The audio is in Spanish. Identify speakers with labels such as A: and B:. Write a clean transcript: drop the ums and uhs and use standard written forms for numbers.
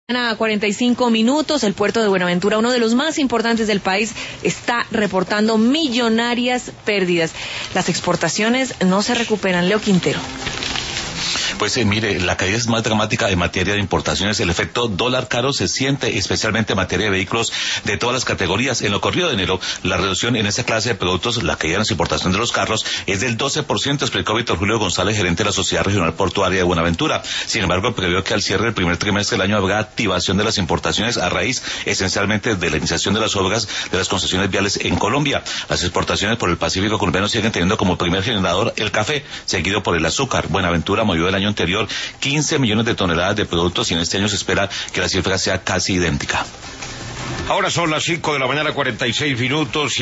A: A 45 minutos, el puerto de Buenaventura, uno de los más importantes del país, está reportando millonarias pérdidas. Las exportaciones no se recuperan. Leo Quintero.
B: Pues mire, la caída es más dramática en materia de importaciones. El efecto dólar caro se siente especialmente en materia de vehículos de todas las categorías. En lo corrido de enero, la reducción en esta clase de productos, la caída en las importaciones de los carros, es del 12%, explicó Víctor Julio González, gerente de la Sociedad Regional Portuaria de Buenaventura. Sin embargo, previó que al cierre del primer trimestre del año habrá activación de las importaciones a raíz esencialmente de la iniciación de las obras de las concesiones viales en Colombia. Las exportaciones por el Pacífico colombiano siguen teniendo como primer generador el café, seguido por el azúcar. Buenaventura movió el año anterior 15 millones de toneladas de productos y en este año se espera que la cifra sea casi idéntica.
C: Ahora son las 5 de la mañana, 46 minutos.